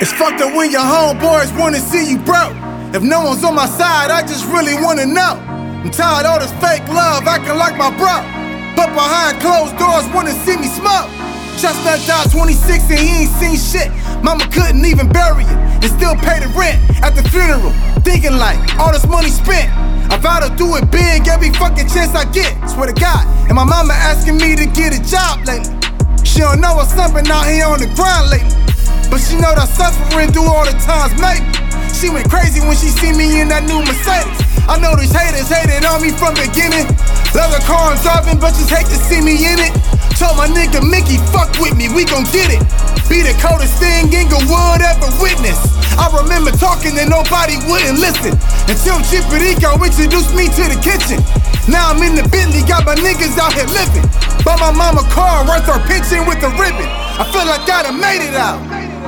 It's fucked up when your homeboys wanna see you broke. If no one's on my side, I just really wanna know. I'm tired of all this fake love, acting like my bro. But behind closed doors, wanna see me smoke. Chestnut died 26 and he ain't seen shit. Mama couldn't even bury it and still pay the rent at the funeral. Thinking like, all this money spent, I vow to do it big every fucking chance I get. Swear to God. And my mama asking me to get a job lately. She don't know what's up and out here on the grind lately. But she know that suffering through all the times maybe. She went crazy when she see me in that new Mercedes. I know these haters hated on me from the beginning. Love the car I'm driving, but just hate to see me in it. Told my nigga Mickey, fuck with me, we gon' get it. Be the coldest thing Inglewood ever witnessed. I remember talking and nobody wouldn't listen until Chiperico introduced me to the kitchen. Now I'm in the Bentley, got my niggas out here living. Bought my mama car worth her pension with the ribbon. I feel like I done made it out.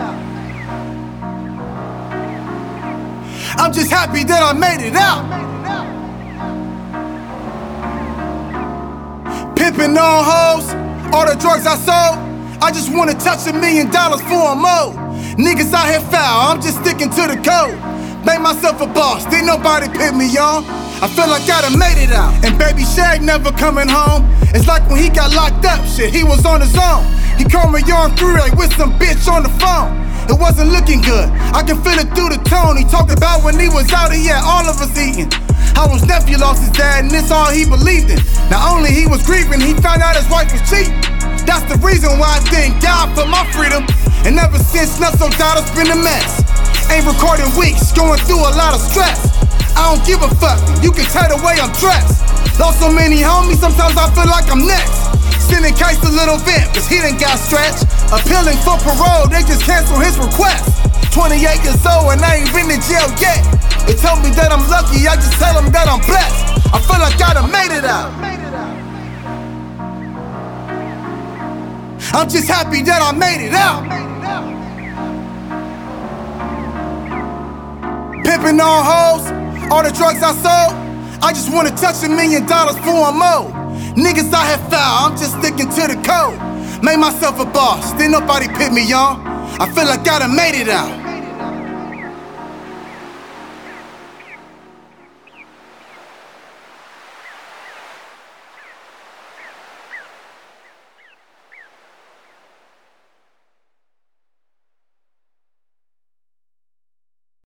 I'm just happy that I made it out. Pimpin' on hoes, all the drugs I sold. I just wanna touch $1 million for a mo. Niggas out here foul, I'm just sticking to the code. Made myself a boss, didn't nobody pit me on. I feel like I done made it out. And baby Shag never coming home. It's like when he got locked up, shit, he was on his own. He called me on 3 with some bitch on the phone. It wasn't looking good, I can feel it through the tone. He talked about when he was out, he had all of us eating. How his nephew lost his dad and it's all he believed in. Not only he was grieving, he found out his wife was cheating. That's the reason why I thank God for my freedom. And ever since Nutso died, it's been a mess. Ain't recording weeks, going through a lot of stress. I don't give a fuck, you can tell the way I'm dressed. Lost so many homies, sometimes I feel like I'm next. Sending Kites a little vent, cause he done got stretched. Appealing for parole, they just cancel his request. 28 years old and I ain't been in jail yet. They told me that I'm lucky, I just tell them that I'm blessed. I feel like I done made it out. I'm just happy that I made it out. Pimpin' on hoes, all the drugs I sold. I just wanna touch $1 million for a mo. Niggas out here foul, I'm just sticking to the code. Made myself a boss, didn't nobody pit me on. I feel like I done made it out.